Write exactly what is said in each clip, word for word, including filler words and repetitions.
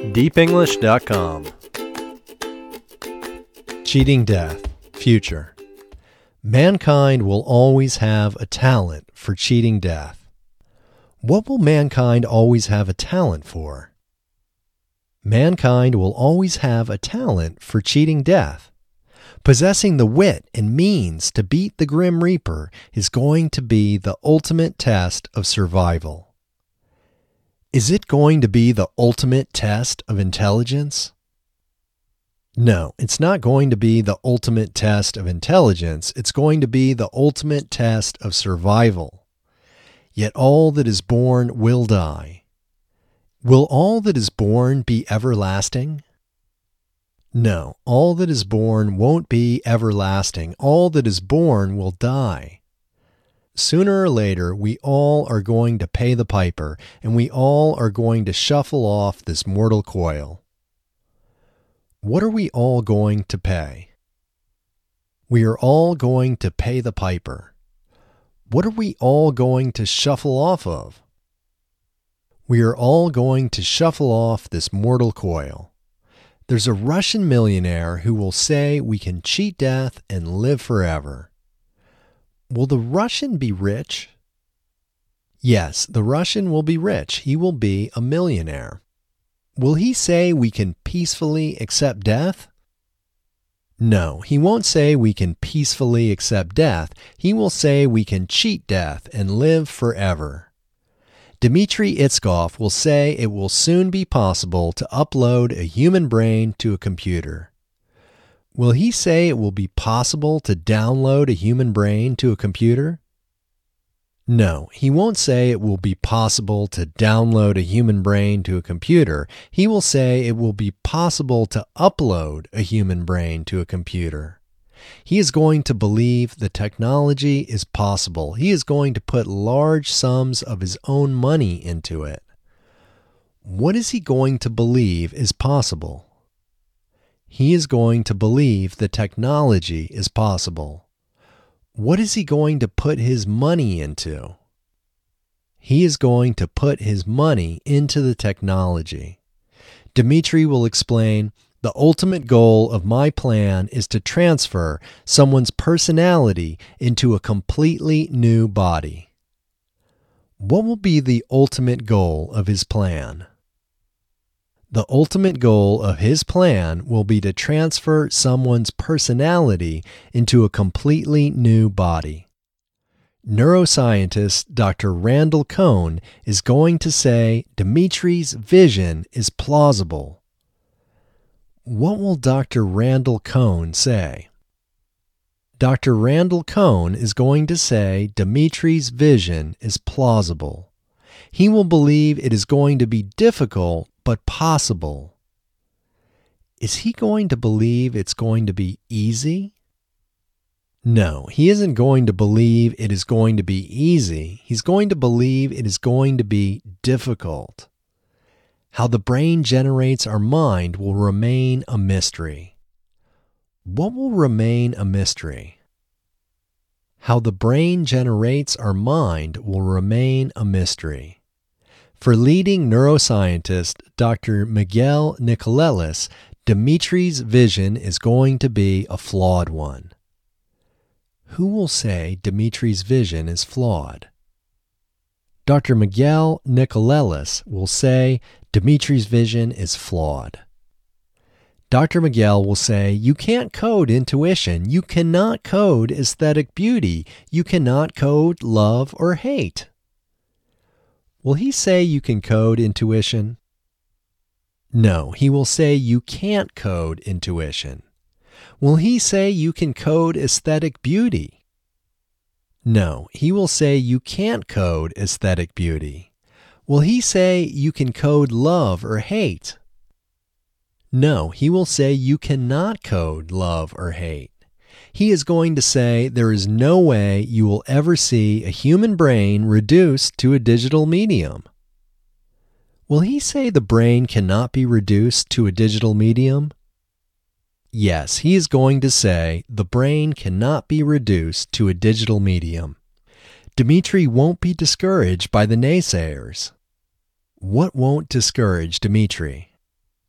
deep english dot com. Cheating death. Future. Mankind will always have a talent for cheating death. What will mankind always have a talent for? Mankind will always have a talent for cheating death. Possessing the wit and means to beat the Grim Reaper is going to be the ultimate test of survival. Is it going to be the ultimate test of intelligence? No, it's not going to be the ultimate test of intelligence. It's going to be the ultimate test of survival. Yet all that is born will die. Will all that is born be everlasting? No, all that is born won't be everlasting. All that is born will die. Sooner or later, we all are going to pay the piper, and we all are going to shuffle off this mortal coil. What are we all going to pay? We are all going to pay the piper. What are we all going to shuffle off of? We are all going to shuffle off this mortal coil. There's a Russian millionaire who will say we can cheat death and live forever. Will the Russian be rich? Yes, the Russian will be rich. He will be a millionaire. Will he say we can peacefully accept death? No, he won't say we can peacefully accept death. He will say we can cheat death and live forever. Dmitry Itskov will say it will soon be possible to upload a human brain to a computer. Will he say it will be possible to download a human brain to a computer? No, he won't say it will be possible to download a human brain to a computer. He will say it will be possible to upload a human brain to a computer. He is going to believe the technology is possible. He is going to put large sums of his own money into it. What is he going to believe is possible? He is going to believe the technology is possible. What is he going to put his money into? He is going to put his money into the technology. Dmitry will explain, the ultimate goal of my plan is to transfer someone's personality into a completely new body. What will be the ultimate goal of his plan? The ultimate goal of his plan will be to transfer someone's personality into a completely new body. Neuroscientist Doctor Randall Cohn is going to say Dmitry's vision is plausible. What will Doctor Randall Cohn say? Doctor Randall Cohn is going to say Dmitry's vision is plausible. He will believe it is going to be difficult but possible. Is he going to believe it's going to be easy? No, he isn't going to believe it is going to be easy. He's going to believe it is going to be difficult. How the brain generates our mind will remain a mystery. What will remain a mystery? How the brain generates our mind will remain a mystery. For leading neuroscientist Doctor Miguel Nicolelis, Dmitry's vision is going to be a flawed one. Who will say Dmitry's vision is flawed? Doctor Miguel Nicolelis will say Dmitry's vision is flawed. Doctor Miguel will say, you can't code intuition. You cannot code aesthetic beauty. You cannot code love or hate. Will he say you can code intuition? No, he will say you can't code intuition. Will he say you can code aesthetic beauty? No, he will say you can't code aesthetic beauty. Will he say you can code love or hate? No, he will say you cannot code love or hate. He is going to say there is no way you will ever see a human brain reduced to a digital medium. Will he say the brain cannot be reduced to a digital medium? Yes, he is going to say the brain cannot be reduced to a digital medium. Dmitry won't be discouraged by the naysayers. What won't discourage Dmitry?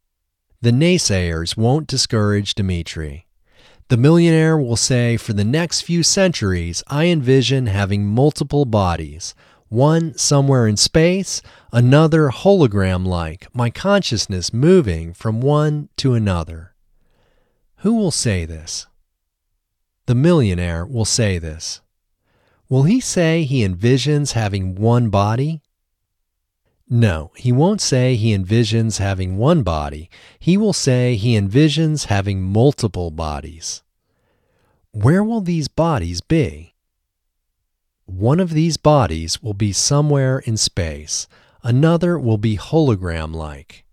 The naysayers won't discourage Dimitri. The millionaire will say, for the next few centuries, I envision having multiple bodies, one somewhere in space, another hologram-like, my consciousness moving from one to another. Who will say this? The millionaire will say this. Will he say he envisions having one body? No, he won't say he envisions having one body. He will say he envisions having multiple bodies. Where will these bodies be? One of these bodies will be somewhere in space. Another will be hologram-like.